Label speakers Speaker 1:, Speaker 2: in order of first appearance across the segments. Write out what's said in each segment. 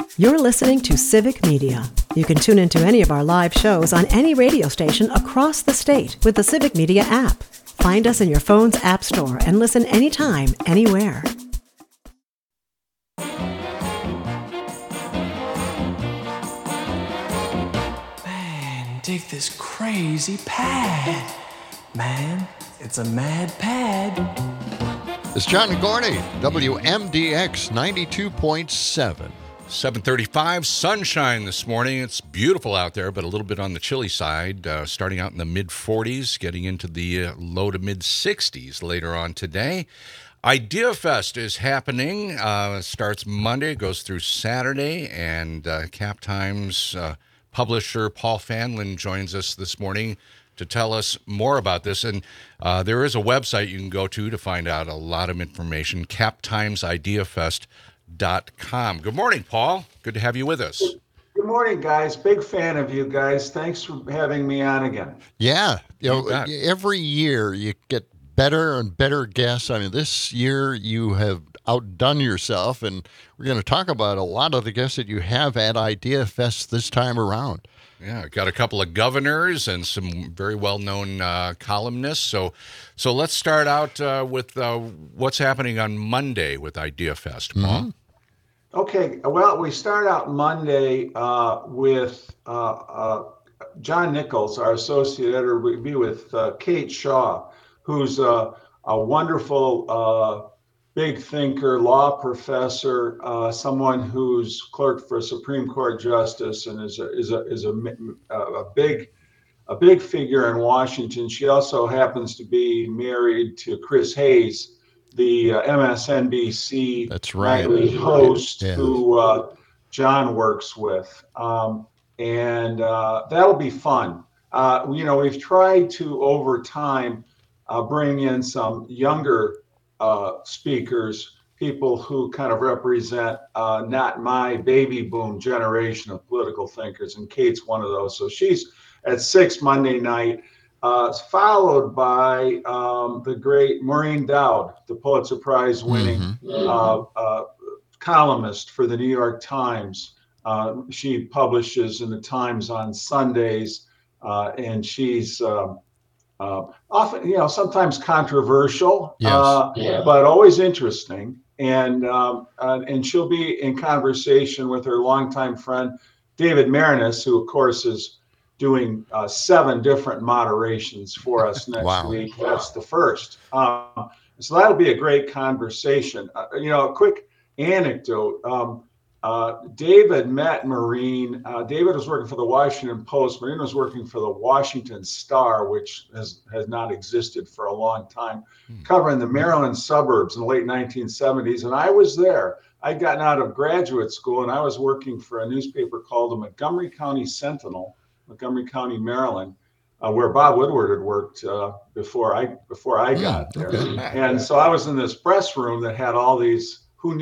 Speaker 1: You're listening to Civic Media. You can tune into any of our live shows on any radio station across the state with the Civic Media app. Find us in your phone's app store and listen anytime, anywhere.
Speaker 2: Man, dig this crazy pad. Man, it's a mad pad.
Speaker 3: It's John Gorney, WMDX 92.7.
Speaker 4: 7:35, sunshine this morning. It's beautiful out there, but a little bit on the chilly side. Starting out in the mid-40s, getting into the low to mid-60s later on today. Idea Fest is happening. Starts Monday, goes through Saturday, and Cap Times publisher Paul Fanlin joins us this morning to tell us more about this. And there is a website you can go to find out a lot of information, captimesideafest.com. Good morning, Paul. Good to have you with us.
Speaker 5: Good morning, guys. Big fan of you guys. Thanks for having me on again.
Speaker 3: Yeah. Every year you get better and better guests. I mean, this year you have outdone yourself, and we're going to talk about a lot of the guests that you have at Idea Fest this time around.
Speaker 4: Yeah, got a couple of governors and some very well-known columnists. So let's start out with what's happening on Monday with Idea Fest, Paul. Mm-hmm.
Speaker 5: Okay, well, we start out Monday with John Nichols, our associate editor. We'll be with Kate Shaw, who's a wonderful big thinker, law professor, someone who's clerked for a Supreme Court justice and is a big figure in Washington. She also happens to be married to Chris Hayes, the MSNBC nightly host who John works with. And that'll be fun. We've tried to, over time, bring in some younger speakers, people who kind of represent not my baby boom generation of political thinkers, and Kate's one of those. So she's at 6 Monday night, followed by the great Maureen Dowd, the Pulitzer Prize winning columnist for the New York Times. She publishes in the Times on Sundays, and she's often, sometimes controversial, but always interesting. And she'll be in conversation with her longtime friend, David Marinas, who, of course, is doing 7 different moderations for us next week. That's the first. So that'll be a great conversation. A quick anecdote. David met Maureen. David was working for the Washington Post. Maureen was working for the Washington Star, which has not existed for a long time, covering the Maryland suburbs in the late 1970s. And I was there. I'd gotten out of graduate school, and I was working for a newspaper called the Montgomery County Sentinel, Montgomery County, Maryland, where Bob Woodward had worked before I got there. Okay. And so I was in this press room that had all these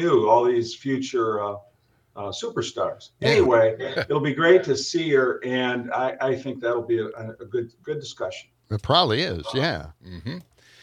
Speaker 5: future superstars. Anyway, it'll be great to see her, and I think that'll be a good discussion.
Speaker 3: It probably is, yeah.
Speaker 4: Mm-hmm.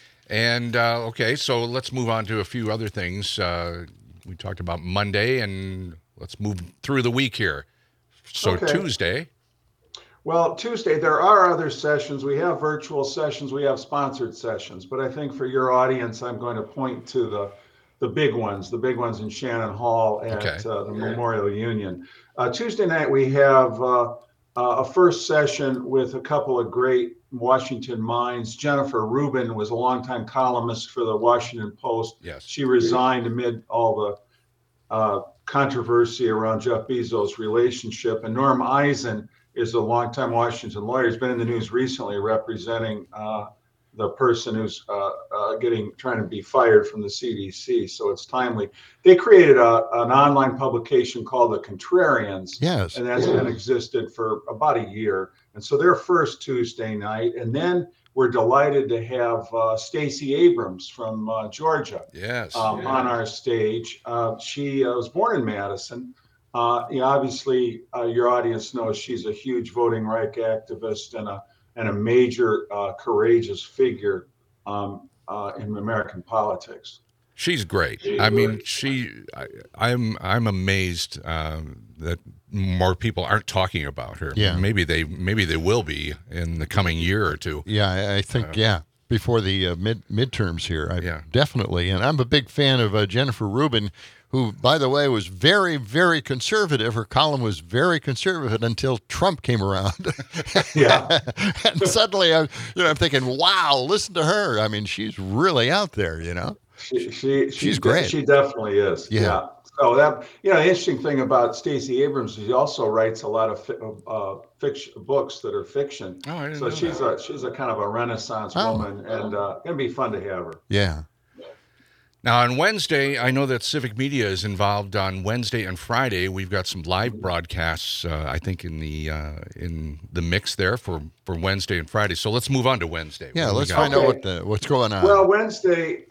Speaker 4: And so let's move on to a few other things. We talked about Monday, and let's move through the week here. So Tuesday.
Speaker 5: Well, Tuesday, there are other sessions. We have virtual sessions. We have sponsored sessions. But I think for your audience, I'm going to point to the big ones in Shannon Hall at the Memorial Union. Tuesday night, we have a first session with a couple of great Washington minds. Jennifer Rubin was a longtime columnist for the Washington Post.
Speaker 4: Yes.
Speaker 5: She resigned amid all the controversy around Jeff Bezos' relationship. And Norm Eisen is a longtime Washington lawyer. He's been in the news recently representing the person who's trying to be fired from the CDC. So it's timely. They created an online publication called The Contrarians.
Speaker 3: Yes.
Speaker 5: And that's been existed for about a year. And so they're first Tuesday night. And then we're delighted to have Stacey Abrams from Georgia on our stage. She was born in Madison. Obviously, your audience knows she's a huge voting rights activist and a major courageous figure in American politics.
Speaker 4: She's great. I mean, I'm amazed that more people aren't talking about her.
Speaker 3: Yeah.
Speaker 4: Maybe they will be in the coming year or two.
Speaker 3: Yeah, I think before the midterms here, definitely. And I'm a big fan of Jennifer Rubin, who, by the way, was very, very conservative. Her column was very conservative until Trump came around.
Speaker 5: Yeah.
Speaker 3: And suddenly, I'm thinking, wow, listen to her. I mean, she's really out there, She's great.
Speaker 5: She definitely is.
Speaker 3: Yeah.
Speaker 5: So that, the interesting thing about Stacey Abrams is she also writes a lot of fiction books that are fiction.
Speaker 4: Oh, I didn't
Speaker 5: so
Speaker 4: know
Speaker 5: she's a kind of a Renaissance woman, and it'd be fun to have her.
Speaker 3: Yeah.
Speaker 4: Now, on Wednesday, I know that Civic Media is involved on Wednesday and Friday. We've got some live broadcasts, I think, in the mix there for Wednesday and Friday. So let's move on to Wednesday.
Speaker 3: Yeah, let's find out what's going on.
Speaker 5: Well, Wednesday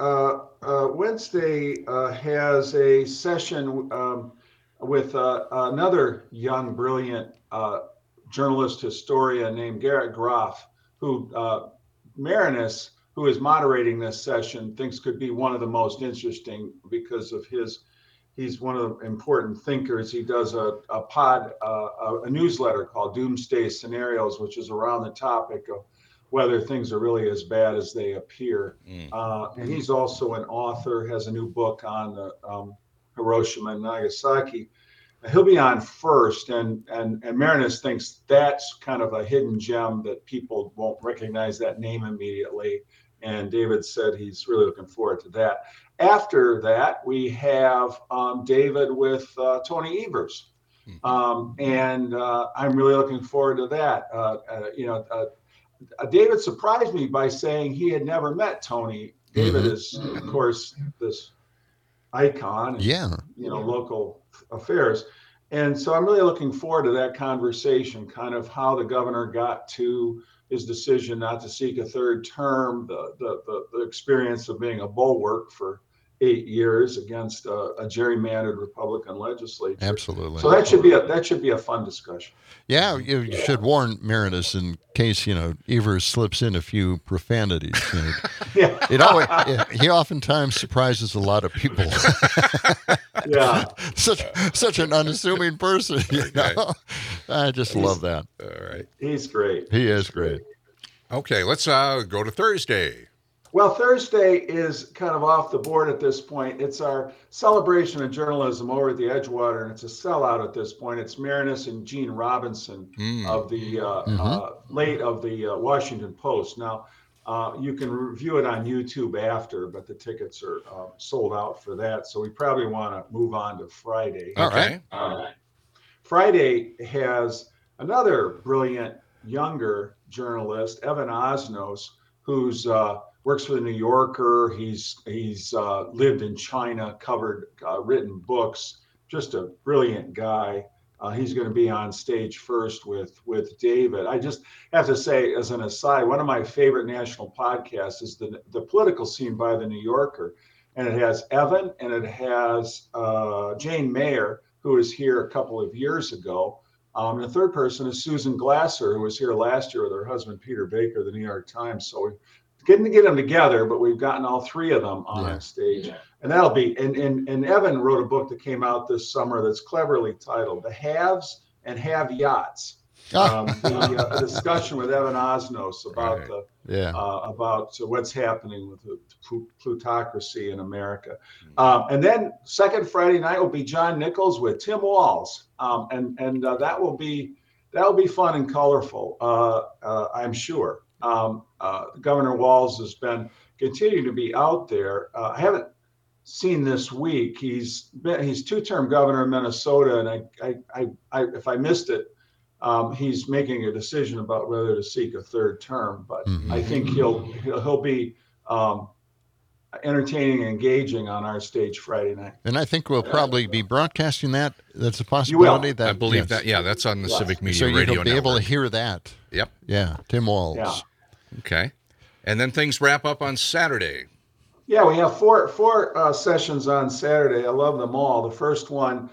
Speaker 5: has a session with another young, brilliant journalist historian named Garrett Groff, who Marinus, who is moderating this session, thinks could be one of the most interesting because of he's one of the important thinkers. He does a newsletter called Doomsday Scenarios, which is around the topic of whether things are really as bad as they appear. And he's also an author, has a new book on the Hiroshima and Nagasaki. He'll be on first, and Marinus thinks that's kind of a hidden gem that people won't recognize that name immediately. And David said he's really looking forward to that. After that, we have David with Tony Evers. And I'm really looking forward to that. David surprised me by saying he had never met Tony. David is, of course, this icon in local affairs. And so I'm really looking forward to that conversation, kind of how the governor got to his decision not to seek a third term, the experience of being a bulwark for 8 years against a gerrymandered Republican legislature.
Speaker 3: Absolutely.
Speaker 5: So that should be a fun discussion.
Speaker 3: Yeah, you should warn Marinus in case Evers slips in a few profanities.
Speaker 5: Yeah.
Speaker 3: He oftentimes surprises a lot of people.
Speaker 5: Yeah,
Speaker 3: such an unassuming person. I just love that.
Speaker 4: All right,
Speaker 5: he's great.
Speaker 3: He is great.
Speaker 4: Okay, let's go to Thursday.
Speaker 5: Well, Thursday is kind of off the board at this point. It's our celebration of journalism over at the Edgewater, and it's a sellout at this point. It's Marinus and Gene Robinson of the late of the Washington Post. Now, you can review it on YouTube after, but the tickets are sold out for that. So we probably want to move on to Friday.
Speaker 3: All right.
Speaker 5: Friday has another brilliant younger journalist, Evan Osnos, who's works for the New Yorker. He's lived in China, covered, written books. Just a brilliant guy. He's going to be on stage first with David. I just have to say, as an aside, one of my favorite national podcasts is the Political Scene by the New Yorker, and it has Evan and it has Jane Mayer, who was here a couple of years ago. And the third person is Susan Glasser, who was here last year with her husband Peter Baker, of the New York Times. So we're getting to get them together, but we've gotten all three of them on stage. And that'll be, and Evan wrote a book that came out this summer that's cleverly titled The Haves and Have-Yachts. The discussion with Evan Osnos about about what's happening with the plutocracy in America. And then second Friday night will be John Nichols with Tim Walz. And that will be fun and colorful, I'm sure. Governor Walz has been continuing to be out there. I haven't seen this week. He's two-term governor of Minnesota, and I if I missed it, he's making a decision about whether to seek a third term. But I think he'll be entertaining and engaging on our stage Friday night.
Speaker 3: And I think we'll probably be broadcasting that. That's a possibility.
Speaker 4: I believe that. Yeah, that's on the Civic Media Radio
Speaker 3: So you'll be
Speaker 4: Network.
Speaker 3: able to hear that.
Speaker 4: Yep.
Speaker 3: Yeah, Tim Walz.
Speaker 5: Yeah.
Speaker 4: Okay. And then things wrap up on Saturday.
Speaker 5: Yeah, we have four sessions on Saturday. I love them all. The first one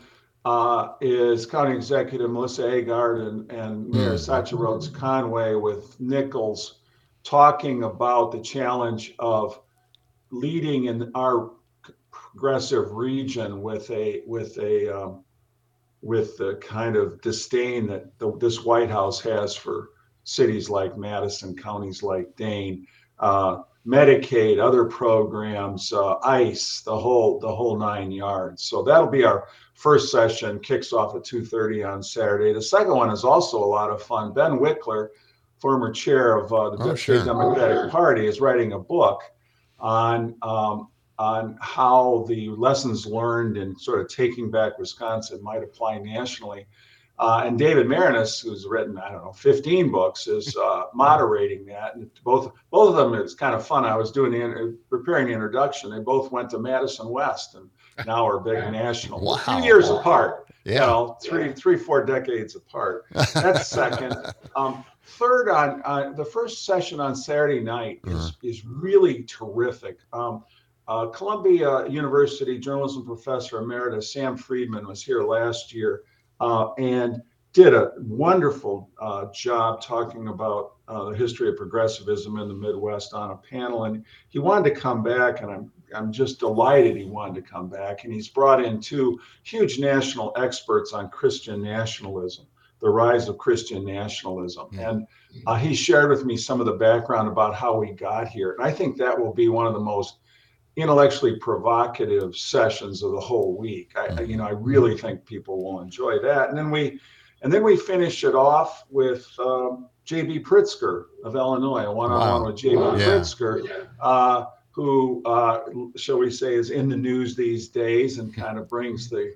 Speaker 5: is County Executive Melissa Agard and Mayor Satya Rhodes Conway with Nichols talking about the challenge of leading in our progressive region with the kind of disdain that this White House has for cities like Madison, counties like Dane, Medicaid, other programs, ICE, the whole 9 yards. So that'll be our first session. Kicks off at 2:30 on Saturday. The second one is also a lot of fun. Ben Wickler, former chair of the State Democratic Party, is writing a book on how the lessons learned in sort of taking back Wisconsin might apply nationally. And David Marinas, who's written, 15 books, is moderating that. And both of them, it's kind of fun. I was preparing the introduction. They both went to Madison West and now are big national.
Speaker 3: Wow.
Speaker 5: 2 years apart.
Speaker 3: Yeah.
Speaker 5: 4 decades apart. That's second. Third, on the first session on Saturday night is really terrific. Columbia University journalism professor emeritus Sam Friedman was here last year and did a wonderful job talking about the history of progressivism in the Midwest on a panel. And he wanted to come back, and I'm just delighted he wanted to come back. And he's brought in 2 huge national experts on Christian nationalism, the rise of Christian nationalism. And he shared with me some of the background about how we got here. And I think that will be one of the most intellectually provocative sessions of the whole week. I really think people will enjoy that. And then we finish it off with J.B. Pritzker of Illinois, a one-on-one with J.B. Pritzker, who, shall we say, is in the news these days and kind of brings the,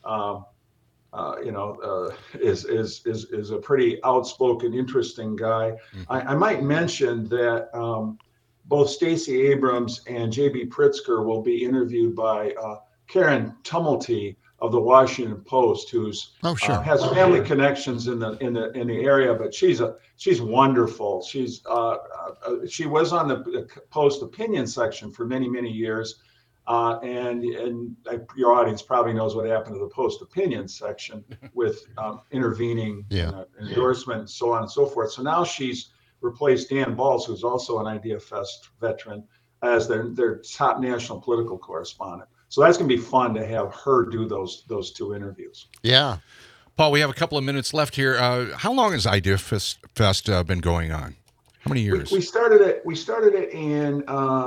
Speaker 5: is a pretty outspoken, interesting guy. I might mention that both Stacey Abrams and J.B. Pritzker will be interviewed by Karen Tumulty of the Washington Post, who's has family connections in the area, but she's wonderful. She was on the Post opinion section for many years, and your audience probably knows what happened to the Post opinion section with intervening endorsement and so on and so forth. So now she's replaced Dan Balls, who's also an Idea Fest veteran, as their top national political correspondent. So that's going to be fun to have her do those 2 interviews.
Speaker 3: Yeah.
Speaker 4: Paul, we have a couple of minutes left here. How long has Idea Fest been going on? How many years?
Speaker 5: We started it in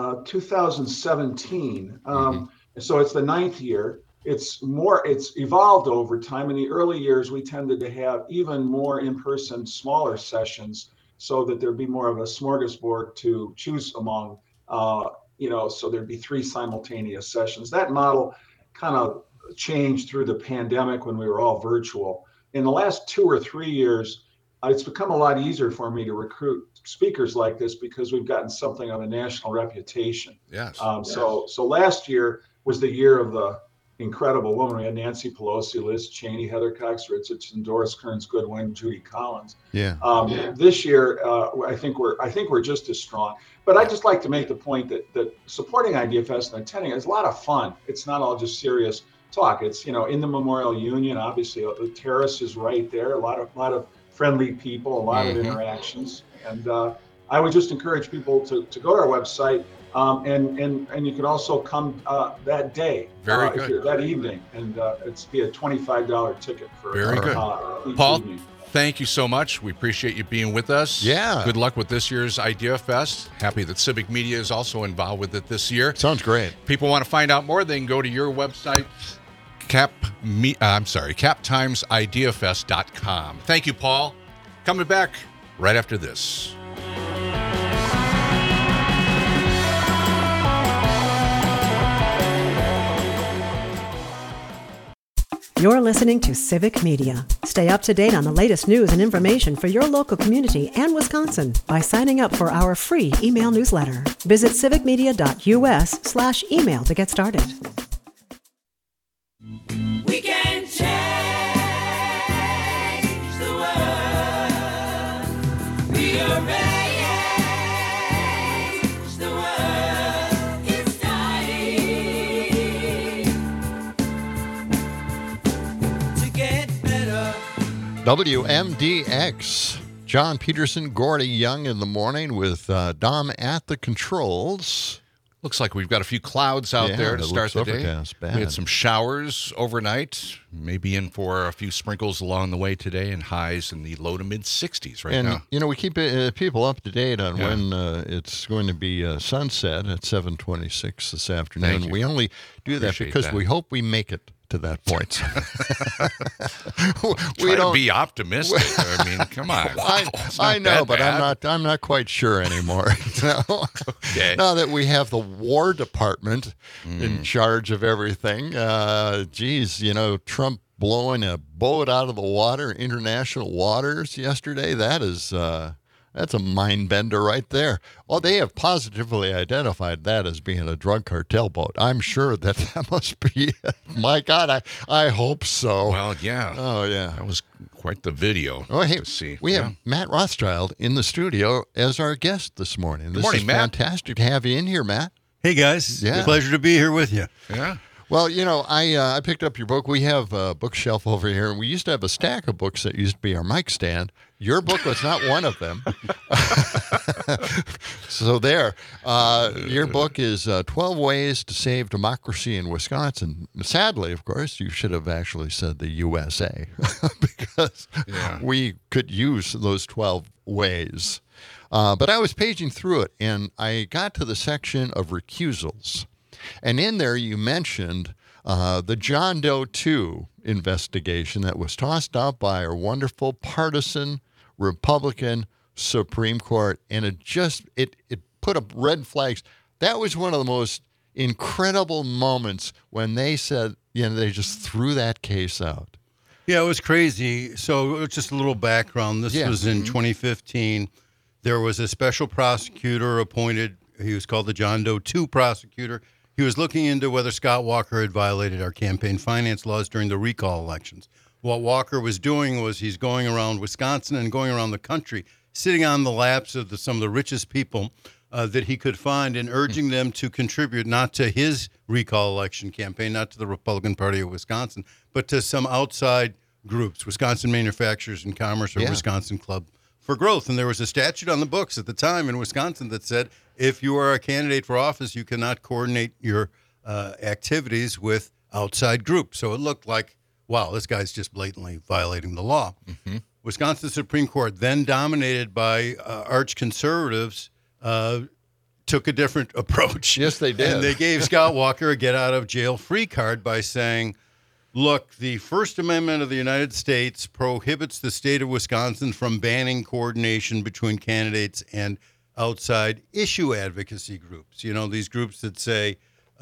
Speaker 5: 2017. So it's the 9th year. It's evolved over time. In the early years, we tended to have even more in-person, smaller sessions, so that there'd be more of a smorgasbord to choose among, so there'd be 3 simultaneous sessions. That model kind of changed through the pandemic when we were all virtual. In the last 2 or 3 years, it's become a lot easier for me to recruit speakers like this because we've gotten something of a national reputation.
Speaker 4: Yes.
Speaker 5: So last year was the year of the incredible woman. We had Nancy Pelosi, Liz Cheney, Heather Cox Richardson, Doris Kearns Goodwin, Judy Collins.
Speaker 3: Yeah.
Speaker 5: This year, I think we're just as strong. But I just like to make the point that supporting Idea Fest and attending is a lot of fun. It's not all just serious talk. It's in the Memorial Union. Obviously, the terrace is right there. A lot of friendly people, a lot of interactions, and I would just encourage people to go to our website. And you can also come that day, that evening, and it's be a $25 ticket for
Speaker 4: very good. Paul,
Speaker 5: evening.
Speaker 4: Thank you so much. We appreciate you being with us.
Speaker 3: Yeah.
Speaker 4: Good luck with this year's Idea Fest. Happy that Civic Media is also involved with it this year.
Speaker 3: Sounds great.
Speaker 4: People want to find out more, they can go to your website, captimesideafest.com. Thank you, Paul. Coming back right after this.
Speaker 1: You're listening to Civic Media. Stay up to date on the latest news and information for your local community and Wisconsin by signing up for our free email newsletter. Visit civicmedia.us/email to get started.
Speaker 6: We can change the world. We are ready. The world is dying to get better.
Speaker 3: WMDX. John Peterson, Gordy Young in the morning with Dom at the controls.
Speaker 4: Looks like we've got a few clouds out
Speaker 3: Yeah,
Speaker 4: there to
Speaker 3: it
Speaker 4: start
Speaker 3: looks
Speaker 4: the day.
Speaker 3: overcast, bad.
Speaker 4: We had some showers overnight, maybe in for a few sprinkles along the way today, and highs in the low to mid 60s right
Speaker 3: And,
Speaker 4: now.
Speaker 3: we keep people up to date on
Speaker 4: Yeah.
Speaker 3: when it's going to be sunset at 7:26 this afternoon.
Speaker 4: Thank you.
Speaker 3: We only do that
Speaker 4: Appreciate
Speaker 3: because
Speaker 4: that.
Speaker 3: we hope we make it to that point.
Speaker 4: Try to be optimistic. I mean, come on.
Speaker 3: I know, but I'm not quite sure anymore.
Speaker 4: Okay.
Speaker 3: Now that we have the War Department in charge of everything, Trump blowing a boat out of the water, international waters yesterday, that's a mind bender right there. Well, they have positively identified that as being a drug cartel boat. I'm sure that must be it. My God, I hope so.
Speaker 4: Well, yeah.
Speaker 3: Oh, yeah.
Speaker 4: That was quite the video
Speaker 3: Oh, hey,
Speaker 4: to see.
Speaker 3: we
Speaker 4: Yeah.
Speaker 3: have Matt Rothschild in the studio as our guest this morning. This
Speaker 4: morning,
Speaker 3: is
Speaker 4: Matt.
Speaker 3: fantastic to have you in here, Matt.
Speaker 7: Hey guys,
Speaker 3: Yeah.
Speaker 7: pleasure to be here with you.
Speaker 4: Yeah.
Speaker 3: Well, I picked up your book. We have a bookshelf over here, and we used to have a stack of books that used to be our mic stand. Your book was not one of them. So there. Your book is 12 Ways to Save Democracy in Wisconsin. Sadly, of course, you should have actually said the USA because we could use those 12 ways. But I was paging through it, and I got to the section of recusals. And in there, you mentioned the John Doe 2 investigation that was tossed out by our wonderful partisan Republican Supreme Court, and it put up red flags. That was one of the most incredible moments when they said, they just threw that case out.
Speaker 7: Yeah, it was crazy. So just a little background. This was in 2015. There was a special prosecutor appointed. He was called the John Doe 2 prosecutor. He was looking into whether Scott Walker had violated our campaign finance laws during the recall elections. What Walker was doing was he's going around Wisconsin and going around the country, sitting on the laps of some of the richest people that he could find and urging them to contribute not to his recall election campaign, not to the Republican Party of Wisconsin, but to some outside groups, Wisconsin Manufacturers and Commerce or Wisconsin Club for Growth. And there was a statute on the books at the time in Wisconsin that said if you are a candidate for office, you cannot coordinate your activities with outside groups. So it looked like, wow, this guy's just blatantly violating the law. Mm-hmm. Wisconsin Supreme Court, then dominated by arch conservatives, took a different approach.
Speaker 3: Yes, they did.
Speaker 7: And they gave Scott Walker a get-out-of-jail-free card by saying, look, the First Amendment of the United States prohibits the state of Wisconsin from banning coordination between candidates and outside issue advocacy groups. These groups that say,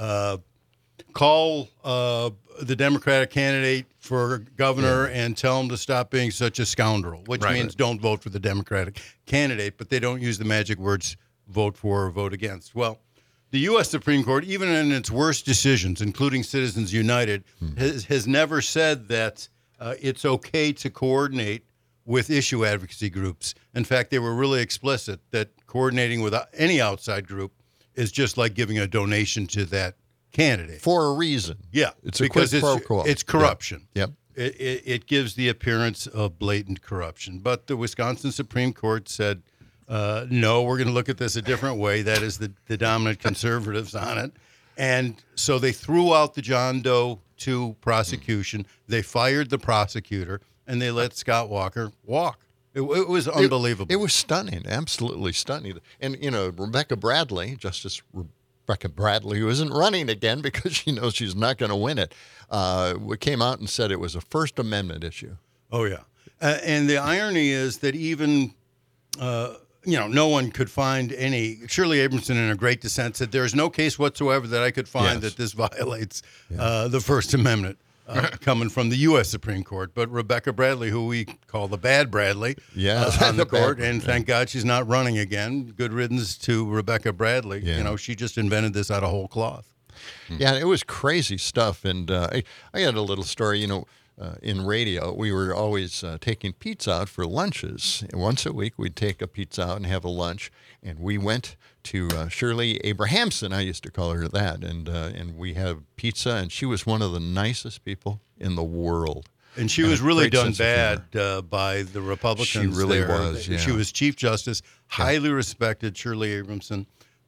Speaker 7: call the Democratic candidate for governor and tell him to stop being such a scoundrel, which means don't vote for the Democratic candidate, but they don't use the magic words vote for or vote against. Well, the U.S. Supreme Court, even in its worst decisions, including Citizens United, has never said that it's okay to coordinate with issue advocacy groups. In fact, they were really explicit that coordinating with any outside group is just like giving a donation to that candidate.
Speaker 3: For a reason.
Speaker 7: Yeah,
Speaker 3: It's a
Speaker 7: because
Speaker 3: quid pro quo.
Speaker 7: it's corruption.
Speaker 3: Yep.
Speaker 7: It gives the appearance of blatant corruption. But the Wisconsin Supreme Court said, no, we're going to look at this a different way. That is the dominant conservatives on it. And so they threw out the John Doe 2 prosecution. They fired the prosecutor, and they let Scott Walker walk. It was unbelievable.
Speaker 3: It was stunning, absolutely stunning. And, Rebecca Bradley, Justice Rebecca Bradley, who isn't running again because she knows she's not going to win it, came out and said it was a First Amendment issue.
Speaker 7: Oh, yeah. And the irony is that even, no one could find any. Shirley Abramson, in a great dissent, said there is no case whatsoever that I could find that this violates the First Amendment. Coming from the U.S. Supreme Court, but Rebecca Bradley, who we call the Bad Bradley, on the court, and thank God she's not running again. Good riddance to Rebecca Bradley.
Speaker 3: Yeah.
Speaker 7: She just invented this out of whole cloth.
Speaker 3: Yeah, it was crazy stuff. And I had a little story, in radio, we were always taking pizza out for lunches. And once a week, we'd take a pizza out and have a lunch. And we went to Shirley Abrahamson, I used to call her that, and we have pizza, and she was one of the nicest people in the world.
Speaker 7: And she was really done bad by the Republicans.
Speaker 3: She really
Speaker 7: there.
Speaker 3: was, yeah.
Speaker 7: She was Chief Justice, highly respected, Shirley Abramson.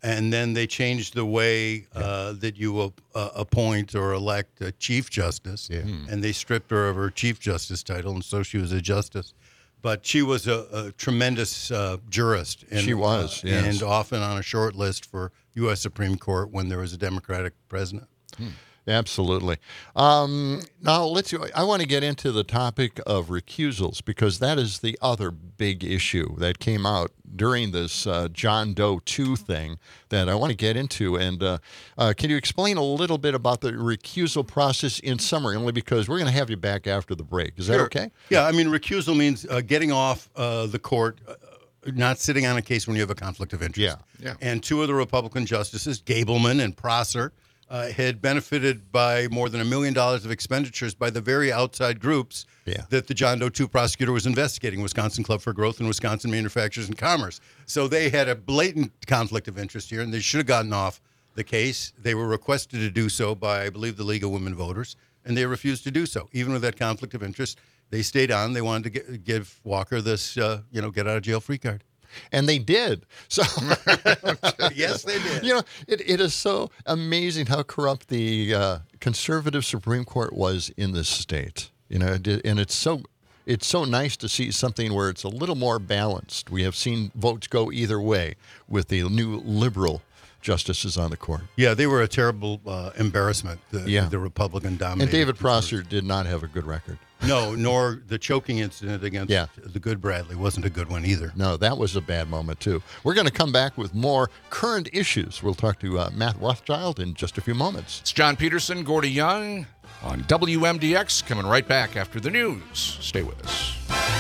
Speaker 7: And then they changed the way that you appoint or elect a Chief Justice.
Speaker 3: Yeah.
Speaker 7: And they stripped her of her Chief Justice title, and so she was a justice. But she was a tremendous jurist. And,
Speaker 3: She was, yes.
Speaker 7: And often on a short list for U.S. Supreme Court when there was a Democratic president.
Speaker 3: Absolutely. Now, I want to get into the topic of recusals because that is the other big issue that came out during this John Doe 2 thing that I want to get into. And can you explain a little bit about the recusal process in summary, only because we're going to have you back after the break. Is that
Speaker 7: Sure.
Speaker 3: okay?
Speaker 7: Yeah, I mean, recusal means getting off the court, not sitting on a case when you have a conflict of interest.
Speaker 4: Yeah.
Speaker 7: And two of the Republican justices, Gableman and Prosser, had benefited by more than $1 million of expenditures by the very outside groups that the John Doe 2 prosecutor was investigating, Wisconsin Club for Growth and Wisconsin Manufacturers and Commerce. So they had a blatant conflict of interest here, and they should have gotten off the case. They were requested to do so by, I believe, the League of Women Voters, and they refused to do so. Even with that conflict of interest, they stayed on. They wanted to give Walker this, get out of jail free card.
Speaker 3: And they did. So,
Speaker 7: Yes, they did.
Speaker 3: It is so amazing how corrupt the conservative Supreme Court was in this state. And it's so nice to see something where it's a little more balanced. We have seen votes go either way with the new liberal justices on the court.
Speaker 7: Yeah, they were a terrible embarrassment, the Republican dominated.
Speaker 3: And David Prosser did not have a good record.
Speaker 7: No, nor the choking incident against the good Bradley wasn't a good one either.
Speaker 3: No, that was a bad moment, too. We're going to come back with more current issues. We'll talk to Matt Rothschild in just a few moments.
Speaker 4: It's John Peterson, Gordy Young on WMDX, coming right back after the news. Stay with us.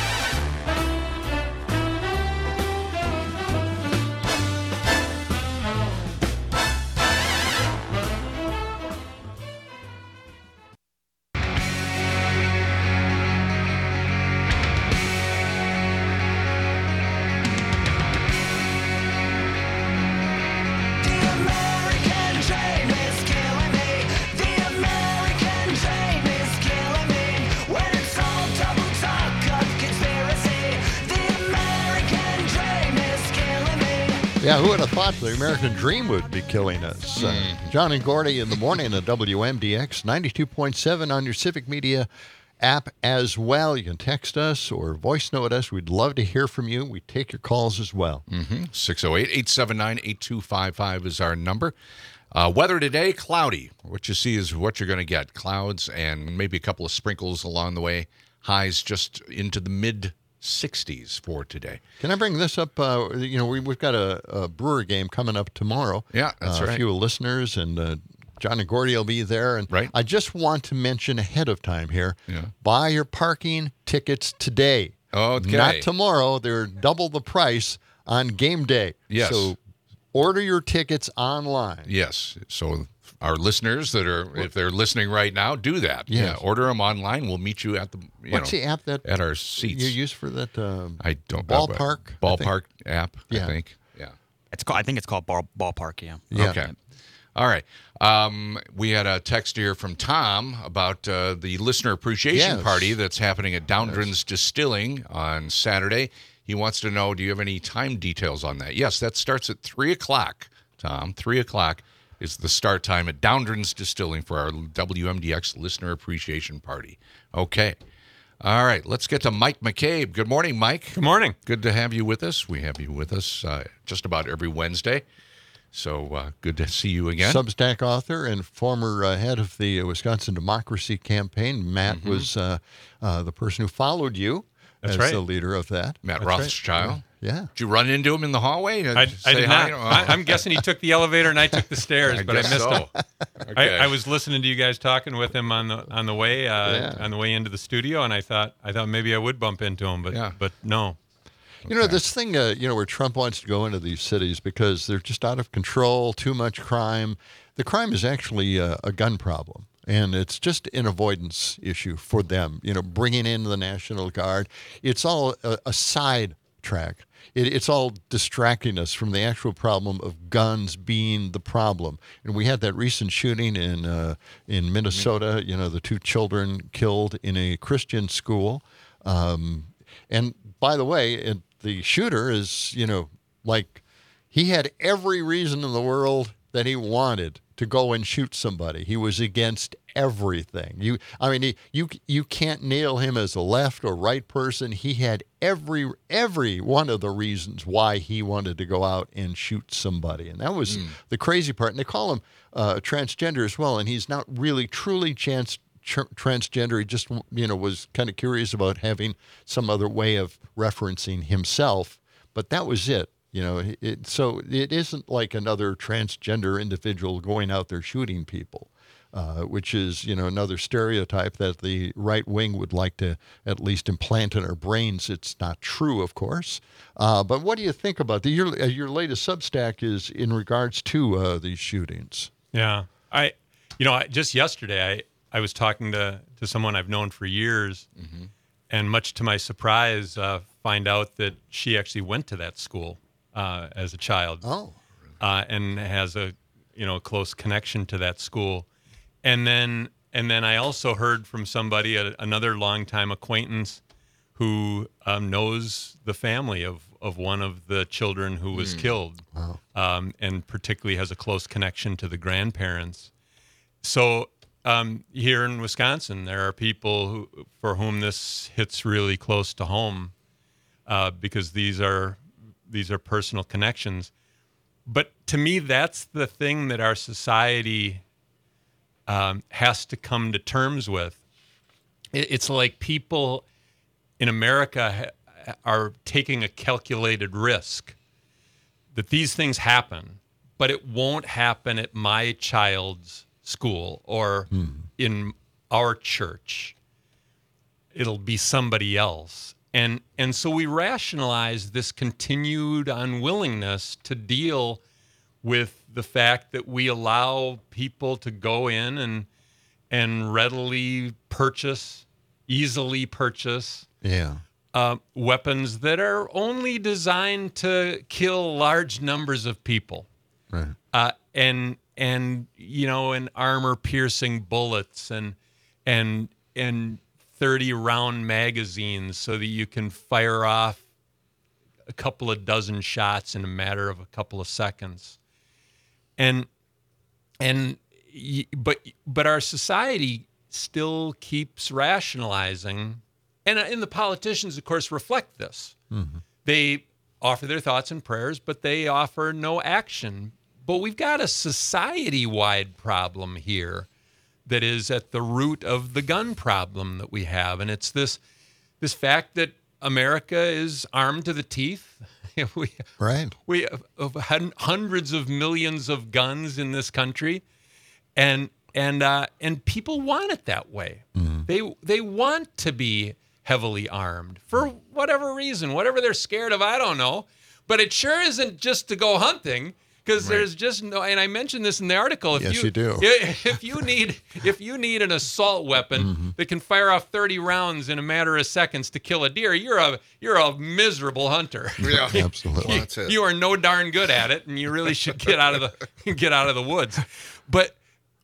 Speaker 3: Yeah, who would have thought the American dream would be killing us? John and Gordy in the morning at WMDX 92.7 on your Civic Media app as well. You can text us or voice note us. We'd love to hear from you. We take your calls as well.
Speaker 4: 608-879-8255 is our number. Weather today, cloudy. What you see is what you're going to get. Clouds and maybe a couple of sprinkles along the way. Highs just into the mid-60s for today.
Speaker 3: Can I bring this up? We've got a Brewer game coming up tomorrow.
Speaker 4: Yeah, that's right.
Speaker 3: A few listeners, and John and Gordy will be there. And
Speaker 4: right.
Speaker 3: I just want to mention ahead of time here, buy your parking tickets today.
Speaker 4: Okay.
Speaker 3: Not tomorrow. They're double the price on game day.
Speaker 4: Yes.
Speaker 3: So order your tickets online.
Speaker 4: Yes. So our listeners that are, if they're listening right now, do that.
Speaker 3: Yes.
Speaker 4: Yeah. Order them online. We'll meet you at the
Speaker 3: the app that
Speaker 4: at our seats.
Speaker 3: you use for that?
Speaker 4: I don't know.
Speaker 3: Ballpark.
Speaker 4: Ballpark app.
Speaker 3: Yeah.
Speaker 4: I think. Yeah.
Speaker 8: I think it's called Ballpark. Yeah.
Speaker 3: Yeah.
Speaker 4: Okay. All right. We had a text here from Tom about the listener appreciation party that's happening at Downdren's Distilling on Saturday. He wants to know, do you have any time details on that? Yes, that starts at 3 o'clock, Tom. 3 o'clock is the start time at Downdren's Distilling for our WMDX listener appreciation party. Okay. All right, let's get to Mike McCabe. Good morning, Mike.
Speaker 9: Good morning.
Speaker 4: Good to have you with us. We have you with us just about every Wednesday. So good to see you again.
Speaker 3: Substack author and former head of the Wisconsin Democracy Campaign. Matt was the person who followed you as the leader of that.
Speaker 4: Matt Rothschild.
Speaker 3: Yeah.
Speaker 4: Did you run into him in the hallway?
Speaker 9: I did not. I'm guessing he took the elevator and I took the stairs, but I missed him.
Speaker 4: Okay.
Speaker 9: I was listening to you guys talking with him on the way into the studio, and I thought maybe I would bump into him, but no.
Speaker 3: You know, this thing, where Trump wants to go into these cities because they're just out of control, too much crime. The crime is actually a gun problem, and it's just an avoidance issue for them, bringing in the National Guard. It's all a side track. It's all distracting us from the actual problem of guns being the problem. And we had that recent shooting in Minnesota, the 2 children killed in a Christian school. And by the way, the shooter is, like He had every reason in the world that he wanted to go and shoot somebody. He was against everything. You can't nail him as a left or right person. He had every one of the reasons why he wanted to go out and shoot somebody, and that was the crazy part. And they call him transgender as well, and he's not really truly transgender. He just was kind of curious about having some other way of referencing himself, but that was it. So it isn't like another transgender individual going out there shooting people, which is, another stereotype that the right wing would like to at least implant in our brains. It's not true, of course. But what do you think about your latest Substack is in regards to these shootings?
Speaker 9: Yeah. Just yesterday, I was talking to someone I've known for years, and much to my surprise, find out that she actually went to that school as a child. Oh, and has a close connection to that school, and then I also heard from somebody, another longtime acquaintance, who knows the family of one of the children who was killed, and particularly has a close connection to the grandparents. So here in Wisconsin, there are people for whom this hits really close to home, because these are personal connections. But to me, that's the thing that our society has to come to terms with. It's like people in America are taking a calculated risk that these things happen, but it won't happen at my child's school or in our church. It'll be somebody else. And so we rationalize this continued unwillingness to deal with the fact that we allow people to go in and readily easily purchase weapons that are only designed to kill large numbers of people. Right. And armor-piercing bullets and 30-round magazines so that you can fire off a couple of dozen shots in a matter of a couple of seconds. But our society still keeps rationalizing, and the politicians, of course, reflect this. Mm-hmm. They offer their thoughts and prayers, but they offer no action. But we've got a society-wide problem here that is at the root of the gun problem that we have. And it's this fact that America is armed to the teeth. We have hundreds of millions of guns in this country, and people want it that way. Mm-hmm. They want to be heavily armed for whatever reason, whatever they're scared of, I don't know. But it sure isn't just to go hunting. Because there's just no, and I mentioned this in the article.
Speaker 3: Yes, you do.
Speaker 9: If you need an assault weapon that can fire off 30 rounds in a matter of seconds to kill a deer, you're a miserable hunter.
Speaker 4: Yeah, absolutely. That's it.
Speaker 9: You are no darn good at it, and you really should get out of the woods. But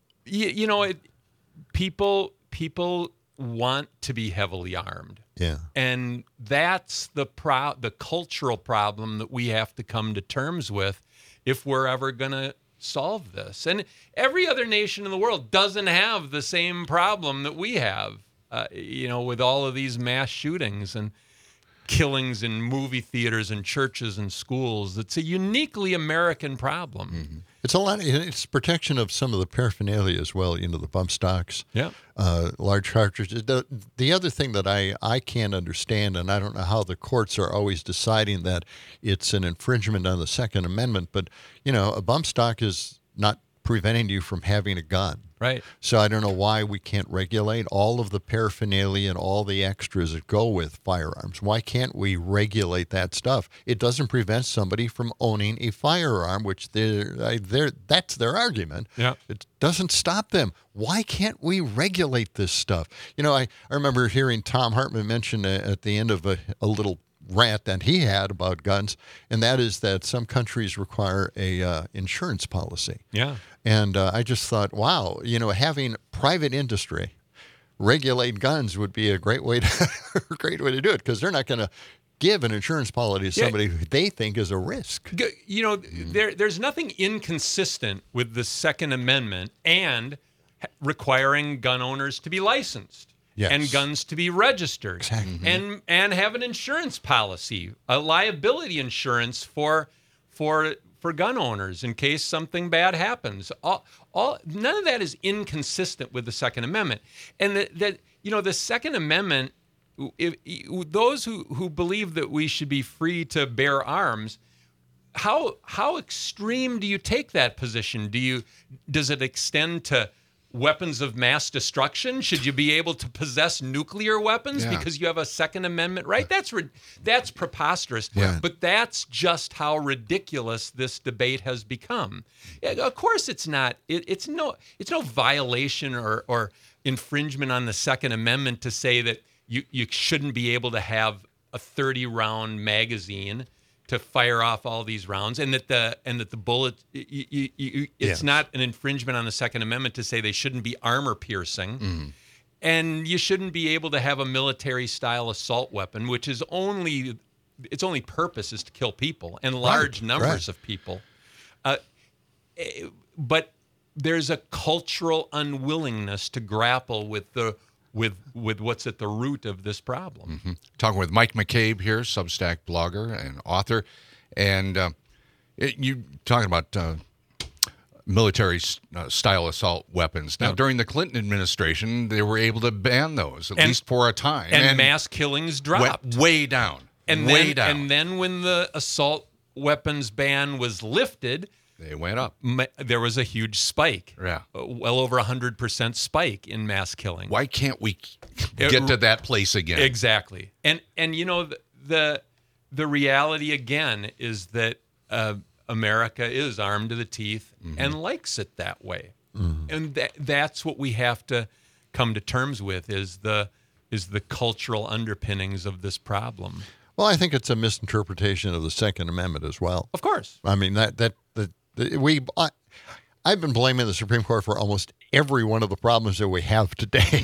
Speaker 9: people want to be heavily armed.
Speaker 3: Yeah,
Speaker 9: and that's the cultural problem that we have to come to terms with if we're ever going to solve this. And every other nation in the world doesn't have the same problem that we have, with all of these mass shootings and killings in movie theaters and churches and schools. It's a uniquely American problem.
Speaker 3: Mm-hmm. It's protection of some of the paraphernalia as well, the bump stocks, large cartridges. The other thing that I can't understand, and I don't know how the courts are always deciding that it's an infringement on the Second Amendment, but, a bump stock is not preventing you from having a gun.
Speaker 9: Right.
Speaker 3: So I don't know why we can't regulate all of the paraphernalia and all the extras that go with firearms. Why can't we regulate that stuff? It doesn't prevent somebody from owning a firearm, which that's their argument.
Speaker 9: Yeah.
Speaker 3: It doesn't stop them. Why can't we regulate this stuff? I remember hearing Tom Hartman mention at the end of a little rant that he had about guns, and that is that some countries require a insurance policy.
Speaker 9: Yeah.
Speaker 3: And I just thought, wow, having private industry regulate guns would be a great way to do it, because they're not going to give an insurance policy to somebody who they think is a risk.
Speaker 9: You know, there's nothing inconsistent with the Second Amendment and requiring gun owners to be licensed.
Speaker 3: Yes.
Speaker 9: And guns to be registered.
Speaker 3: Exactly.
Speaker 9: And have an insurance policy, a liability insurance for gun owners in case something bad happens. None of that is inconsistent with the Second Amendment. And the Second Amendment, those who believe that we should be free to bear arms, how extreme do you take that position? Does it extend to weapons of mass destruction? Should you be able to possess nuclear weapons because you have a Second Amendment right? That's preposterous.
Speaker 3: Yeah.
Speaker 9: But that's just how ridiculous this debate has become. Of course, it's not. It's no violation or infringement on the Second Amendment to say that you shouldn't be able to have a 30-round magazine to fire off all these rounds, and that the bullet, it's not an infringement on the Second Amendment to say they shouldn't be armor piercing, and you shouldn't be able to have a military style assault weapon, which is its only purpose is to kill people and large numbers of people. But there's a cultural unwillingness to grapple with what's at the root of this problem.
Speaker 4: Talking with Mike McCabe here, Substack blogger and author, and you talking about military style assault weapons. Now, during the Clinton administration, they were able to ban those at least for a time,
Speaker 9: and mass killings dropped
Speaker 4: went way down,
Speaker 9: And then when the assault weapons ban was lifted,
Speaker 4: they went up.
Speaker 9: There was a huge spike.
Speaker 4: Yeah.
Speaker 9: Well over 100% spike in mass killing.
Speaker 4: Why can't we get to that place again?
Speaker 9: Exactly. And you know, the reality again is that America is armed to the teeth and likes it that way. And that's what we have to come to terms with is the cultural underpinnings of this problem.
Speaker 3: Well, I think it's a misinterpretation of the Second Amendment as well.
Speaker 9: Of course.
Speaker 3: I mean, I've been blaming the Supreme Court for almost every one of the problems that we have today.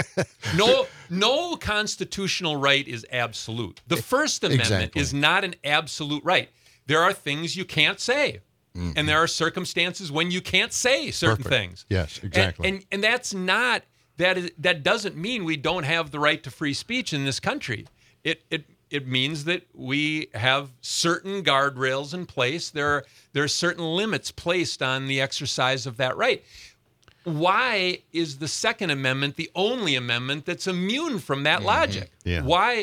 Speaker 9: No constitutional right is absolute. The First Amendment is not an absolute right. There are things you can't say. And there are circumstances when you can't say certain things.
Speaker 3: Yes, exactly.
Speaker 9: And that's not that doesn't mean we don't have the right to free speech in this country. It means that we have certain guardrails in place. There are certain limits placed on the exercise of that right. Why is the Second Amendment the only amendment that's immune from that logic?
Speaker 3: Yeah.
Speaker 9: Why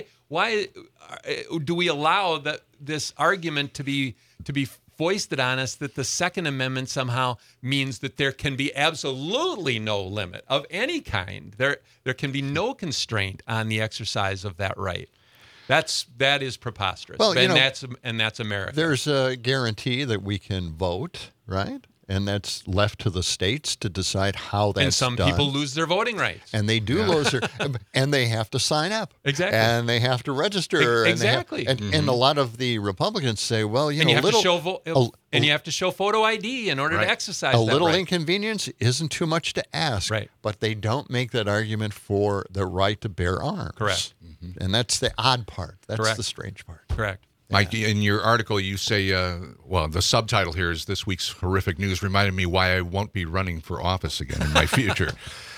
Speaker 9: do we allow this argument to be foisted on us that the Second Amendment somehow means that there can be absolutely no limit of any kind? There can be no constraint on the exercise of that right. That is preposterous.
Speaker 3: Well,
Speaker 9: that's America.
Speaker 3: There's a guarantee that we can vote, right? And that's left to the states to decide how that's
Speaker 9: and some
Speaker 3: done.
Speaker 9: people lose their voting rights.
Speaker 3: And they do lose their, and they have to sign up.
Speaker 9: Exactly.
Speaker 3: And they have to register.
Speaker 9: Exactly.
Speaker 3: And a lot of the Republicans say, well, you have
Speaker 9: to show photo ID in order to exercise
Speaker 3: a
Speaker 9: that
Speaker 3: little
Speaker 9: right.
Speaker 3: inconvenience isn't too much to ask.
Speaker 9: Right.
Speaker 3: But they don't make that argument for the right to bear arms.
Speaker 9: Correct.
Speaker 3: And that's the odd part. That's
Speaker 9: Correct.
Speaker 3: the strange part.
Speaker 9: Correct.
Speaker 4: Mike, in your article, you say, the subtitle here is "This Week's Horrific News Reminded Me Why I Won't Be Running for Office Again in My Future."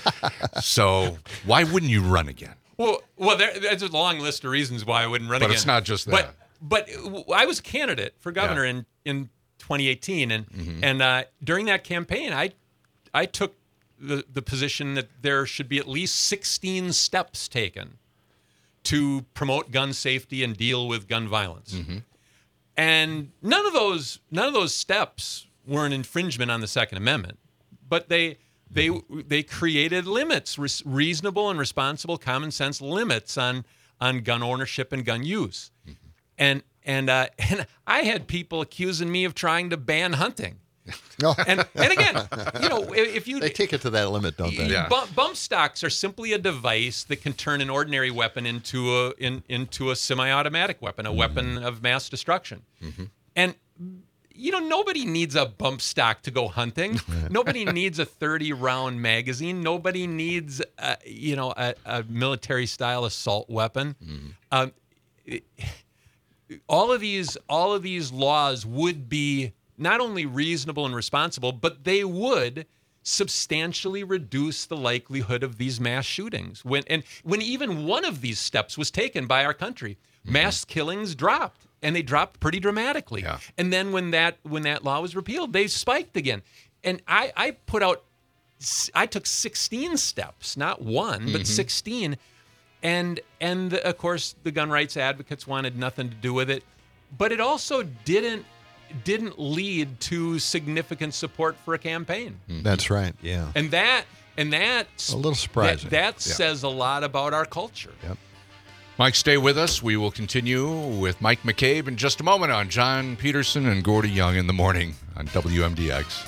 Speaker 4: So why wouldn't you run again?
Speaker 9: Well, there's a long list of reasons why I wouldn't run again.
Speaker 4: But it's not just that.
Speaker 9: But I was a candidate for governor in 2018, and during that campaign, I took the position that there should be at least 16 steps taken to promote gun safety and deal with gun violence. And none of those steps were an infringement on the Second Amendment, but they created limits, reasonable and responsible common sense limits on gun ownership and gun use. And I had people accusing me of trying to ban hunting. And again, if you
Speaker 3: they take it to that limit, don't they?
Speaker 4: Yeah.
Speaker 9: Bump stocks are simply a device that can turn an ordinary weapon into a semi-automatic weapon, a weapon of mass destruction. And nobody needs a bump stock to go hunting. Nobody needs a 30-round magazine. Nobody needs a military-style assault weapon. all of these laws would be not only reasonable and responsible, but they would substantially reduce the likelihood of these mass shootings. When even one of these steps was taken by our country, mass killings dropped, and they dropped pretty dramatically.
Speaker 4: Yeah.
Speaker 9: And then when that law was repealed, they spiked again. And I took 16 steps, not one, but 16. And of course, the gun rights advocates wanted nothing to do with it. But it also didn't lead to significant support for a campaign.
Speaker 3: That's right. Yeah.
Speaker 9: And that's
Speaker 3: a little surprising.
Speaker 9: That says a lot about our culture.
Speaker 3: Yep.
Speaker 4: Mike, stay with us. We will continue with Mike McCabe in just a moment on John Peterson and Gordy Young in the morning on WMDX.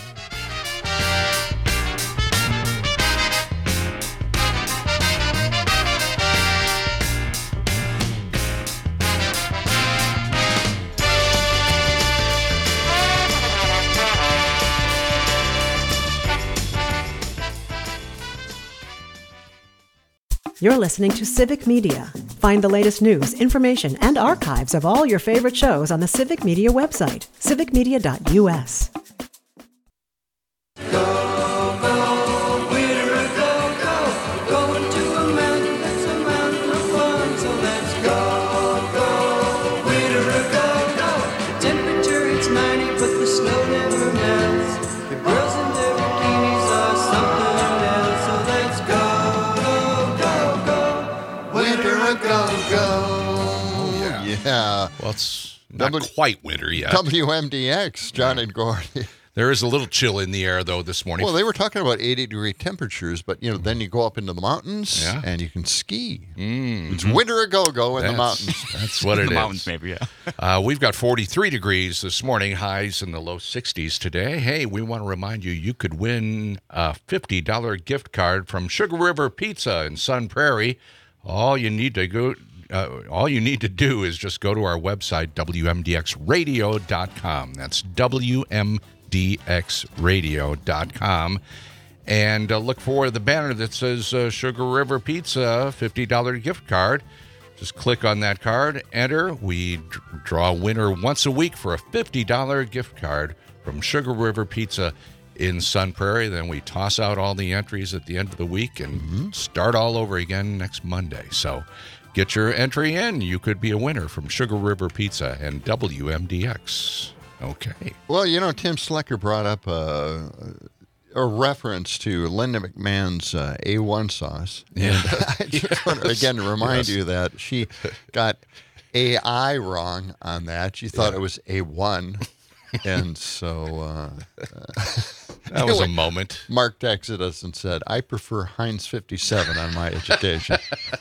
Speaker 1: You're listening to Civic Media. Find the latest news, information, and archives of all your favorite shows on the Civic Media website, civicmedia.us.
Speaker 3: Yeah.
Speaker 4: Well, it's not quite winter yet.
Speaker 3: WMDX, John and Gordy.
Speaker 4: There is a little chill in the air, though, this morning.
Speaker 3: Well, they were talking about 80-degree temperatures, but then you go up into the mountains and you can ski. It's winter a go-go in the mountains.
Speaker 4: That's what it is.
Speaker 8: The mountains, maybe, yeah.
Speaker 4: We've got 43 degrees this morning, highs in the low 60s today. Hey, we want to remind you could win a $50 gift card from Sugar River Pizza in Sun Prairie. All you need to do is just go to our website, WMDXradio.com. That's WMDXradio.com. And look for the banner that says Sugar River Pizza $50 gift card. Just click on that card, enter. We draw a winner once a week for a $50 gift card from Sugar River Pizza in Sun Prairie. Then we toss out all the entries at the end of the week and start all over again next Monday. So get your entry in. You could be a winner from Sugar River Pizza and WMDX. Okay.
Speaker 3: Well, Tim Slecker brought up a reference to Linda McMahon's A1 sauce.
Speaker 4: Yeah.
Speaker 3: And I just want to, again, remind you that she got AI wrong on that. She thought it was A1. And so
Speaker 4: that was a moment.
Speaker 3: Mark texted us and said, I prefer Heinz 57 on my education.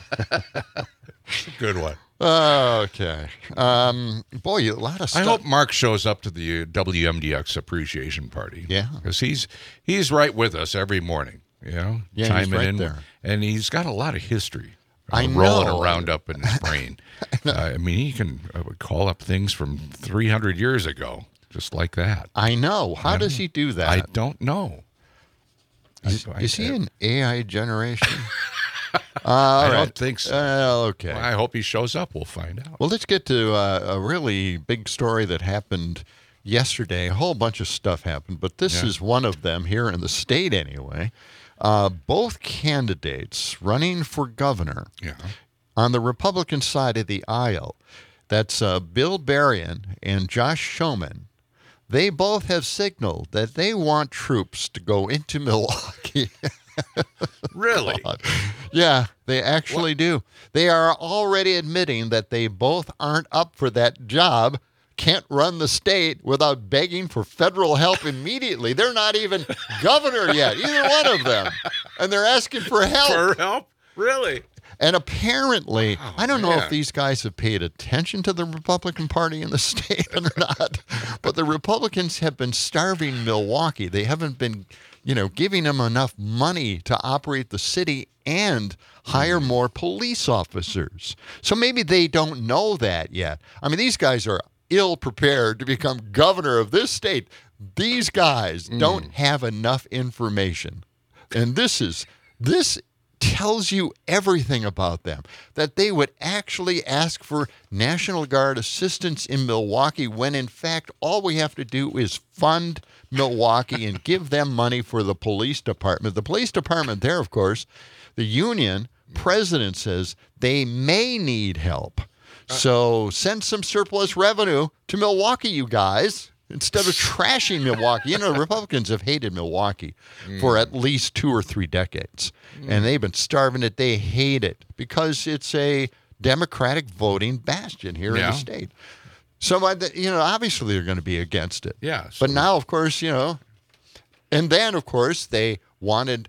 Speaker 4: Good one.
Speaker 3: Okay. Boy, a lot of stuff.
Speaker 4: I hope Mark shows up to the WMDX appreciation party.
Speaker 3: Yeah.
Speaker 4: Because he's right with us every morning,
Speaker 3: Yeah,
Speaker 4: chiming
Speaker 3: he's right
Speaker 4: in.
Speaker 3: there.
Speaker 4: And he's got a lot of history
Speaker 3: know.
Speaker 4: rolling around up in his brain. I mean, he can call up things from 300 years ago, just like that.
Speaker 3: I know. How does he do that?
Speaker 4: I don't know.
Speaker 3: Is he an AI generation?
Speaker 4: I don't think so.
Speaker 3: Okay.
Speaker 4: Well, I hope he shows up. We'll find out.
Speaker 3: Well, let's get to a really big story that happened yesterday. A whole bunch of stuff happened, but this is one of them here in the state anyway. Both candidates running for governor on the Republican side of the aisle, that's Bill Berrien and Josh Schoeman. They both have signaled that they want troops to go into Milwaukee.
Speaker 4: Really?
Speaker 3: Yeah, they actually do. They are already admitting that they both aren't up for that job, can't run the state without begging for federal help immediately. They're not even governor yet, either one of them. And they're asking for help.
Speaker 4: For help? Really?
Speaker 3: And apparently, I don't know if these guys have paid attention to the Republican Party in the state or not, but the Republicans have been starving Milwaukee. They haven't been, giving them enough money to operate the city and hire more police officers. So maybe they don't know that yet. I mean, these guys are ill prepared to become governor of this state. These guys don't have enough information. And this tells you everything about them. That they would actually ask for National Guard assistance in Milwaukee when, in fact, all we have to do is fund Milwaukee and give them money for the police department. The police department there, of course, the union president says they may need help. So send some surplus revenue to Milwaukee, you guys, instead of trashing Milwaukee. You know, Republicans have hated Milwaukee for at least 2 or 3 decades, and they've been starving it. They hate it because it's a Democratic voting bastion here in the state. So, obviously they're going to be against it.
Speaker 4: Yeah.
Speaker 3: But now, of course, and then, of course, they wanted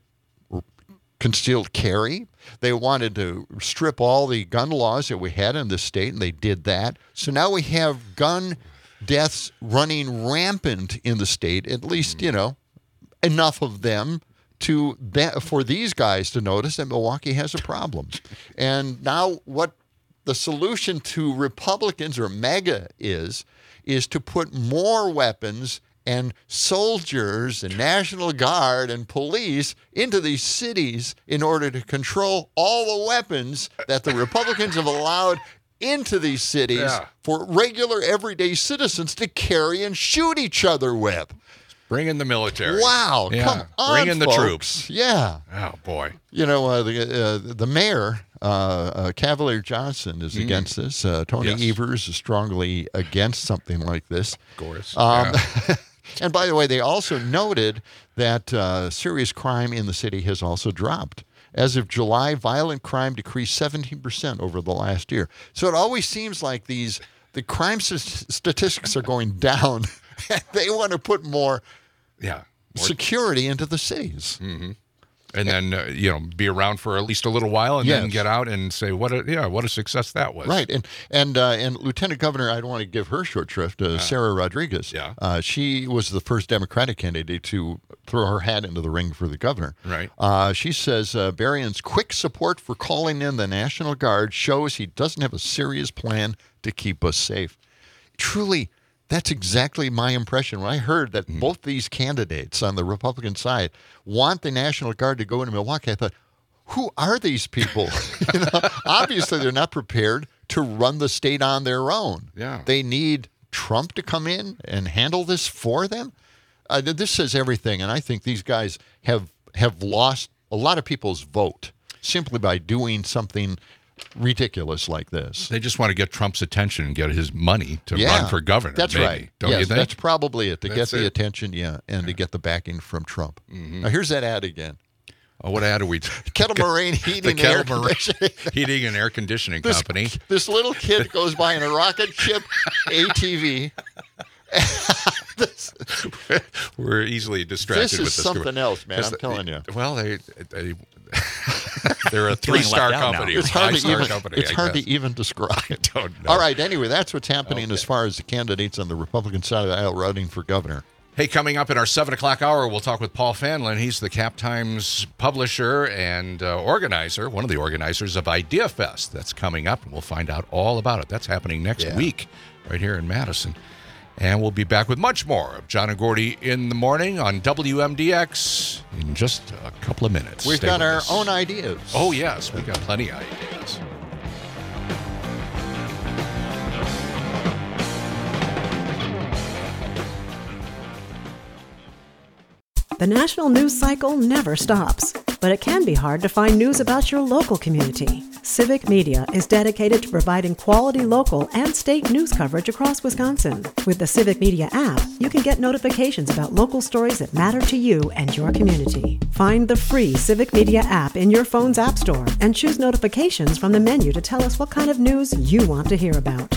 Speaker 3: concealed carry. They wanted to strip all the gun laws that we had in the state, and they did that. So now we have gun deaths running rampant in the state, at least, enough of them for these guys to notice that Milwaukee has a problem. And now what the solution to Republicans or MAGA is to put more weapons and soldiers and National Guard and police into these cities in order to control all the weapons that the Republicans have allowed into these cities for regular everyday citizens to carry and shoot each other with.
Speaker 4: Bring in the military.
Speaker 3: Wow.
Speaker 4: Yeah.
Speaker 3: Come on,
Speaker 4: Bring in the
Speaker 3: folks.
Speaker 4: troops.
Speaker 3: Yeah.
Speaker 4: Oh, boy.
Speaker 3: The mayor, Cavalier Johnson, is against this. Tony Evers is strongly against something like this.
Speaker 4: Of course.
Speaker 3: And by the way, they also noted that serious crime in the city has also dropped. As of July, violent crime decreased 17% over the last year. So it always seems like the crime statistics are going down. And they want to put more security into the cities.
Speaker 4: Mm-hmm. And then, be around for at least a little while and then get out and say, what a success that was.
Speaker 3: Right. And Lieutenant Governor, I don't want to give her short shrift, Sarah Rodriguez. Yeah. She was the first Democratic candidate to throw her hat into the ring for the governor.
Speaker 4: Right.
Speaker 3: She says Berrien's quick support for calling in the National Guard shows he doesn't have a serious plan to keep us safe. Truly, that's exactly my impression. When I heard that both these candidates on the Republican side want the National Guard to go into Milwaukee, I thought, who are these people? Obviously, they're not prepared to run the state on their own.
Speaker 4: Yeah.
Speaker 3: They need Trump to come in and handle this for them. This says everything, and I think these guys have lost a lot of people's vote simply by doing something ridiculous like this.
Speaker 4: They just want to get Trump's attention and get his money to run for governor.
Speaker 3: That's
Speaker 4: maybe.
Speaker 3: right.
Speaker 4: Don't you think?
Speaker 3: That's probably it, to get the attention, and to get the backing from Trump. Now, here's that ad again.
Speaker 4: Oh, what ad are we?
Speaker 3: Kettle Moraine Heating and Air Conditioning.
Speaker 4: Heating and Air Conditioning Company.
Speaker 3: This little kid goes by in a rocket ship ATV.
Speaker 4: We're easily distracted
Speaker 3: this
Speaker 4: with
Speaker 3: is
Speaker 4: this.
Speaker 3: Something else, man. I'm telling you.
Speaker 4: Well, they're a 3-star company.
Speaker 3: It's hard to even.
Speaker 4: Company,
Speaker 3: It's hard to even describe.
Speaker 4: I don't know.
Speaker 3: All right. Anyway, that's what's happening as far as the candidates on the Republican side of the aisle running for governor.
Speaker 4: Hey, coming up in our 7 o'clock hour, we'll talk with Paul Fanlon. He's the Cap Times publisher and organizer, one of the organizers of Idea Fest. That's coming up, and we'll find out all about it. That's happening next week right here in Madison. And we'll be back with much more of John and Gordy in the morning on WMDX in just a couple of minutes.
Speaker 3: We've got our own ideas.
Speaker 4: Oh, yes. We've got plenty of ideas.
Speaker 1: The national news cycle never stops, but it can be hard to find news about your local community. Civic Media is dedicated to providing quality local and state news coverage across Wisconsin. With the Civic Media app, you can get notifications about local stories that matter to you and your community. Find the free Civic Media app in your phone's app store and choose notifications from the menu to tell us what kind of news you want to hear about.